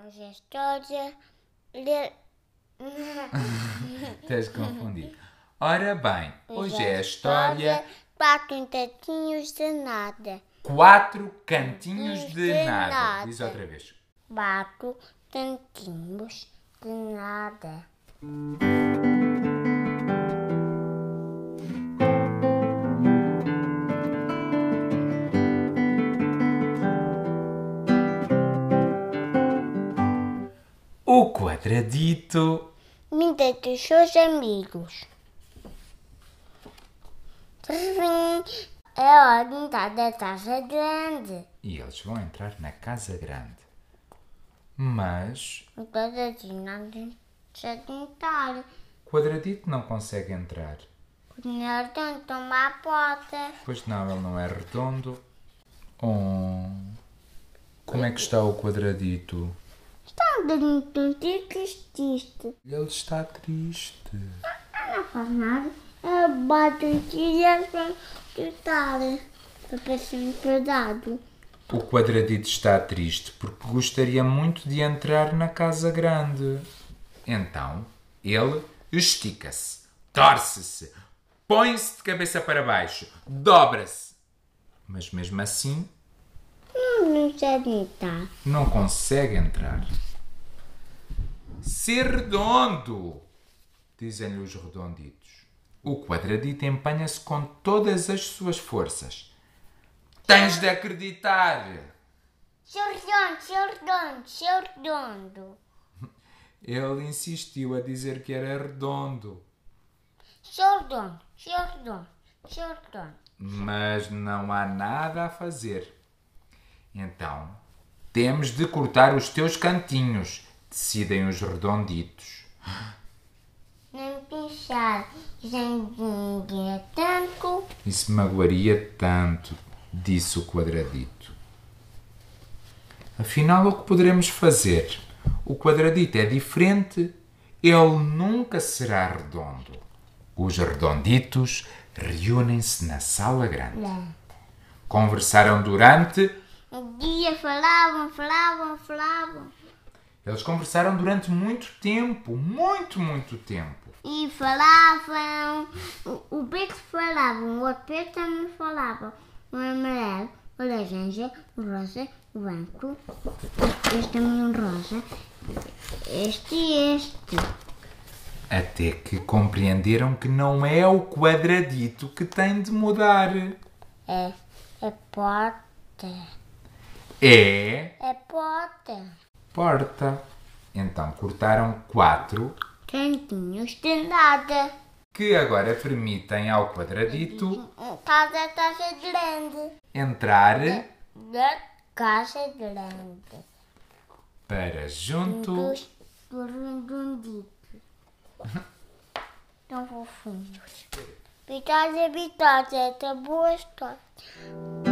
Hoje a história... Estás confundido. Ora bem, hoje é a história... Quatro cantinhos de nada. 4 cantinhos de nada. Diz outra vez. 4 cantinhos de nada. O quadradito... Mida dos seus amigos. É hora de entrar da casa grande. E eles vão entrar na casa grande. Mas... O quadradinho não deixa de entrar. o quadradito não consegue entrar. Não toma a porta. Pois não, ele não é redondo. Oh... Como é que está o quadradito? Está muito triste. Ele está triste. Não faz nada. Eu bato aqui e eles vão gritar. Para parecer um pedaço. O quadradito está triste porque gostaria muito de entrar na casa grande. Então, ele estica-se, torce-se, põe-se de cabeça para baixo, dobra-se. Mas mesmo assim, Não sei entrar. não consegue entrar. Ser redondo, dizem-lhe os redonditos. O quadradito empenha-se com todas as suas forças. Tens de acreditar. Seu redondo. Ele insistiu a dizer que era redondo. Seu redondo. Mas não há nada a fazer. Então, temos de cortar os teus cantinhos, decidem os redonditos. Nem pensar. Zanguinha tanto. Isso magoaria tanto, disse o quadradito. Afinal, o que poderemos fazer? O quadradito é diferente. Ele nunca será redondo. Os redonditos reúnem-se na sala grande. Conversaram durante... Um dia falavam. Eles conversaram durante muito tempo. Muito tempo. E falavam. O preto falava, o outro preto também falava. O amarelo, o laranja, o rosa, o branco. Este também um rosa. Este e este. Até que compreenderam que não é o quadradito que tem de mudar. É porta. É É porta. porta. Então cortaram 4 Cantinhos de nada. que agora permitem ao quadradito Casa grande. entrar Da casa grande. para junto. Dos redonditos. Tão fofinhos. Vitória, esta boa história.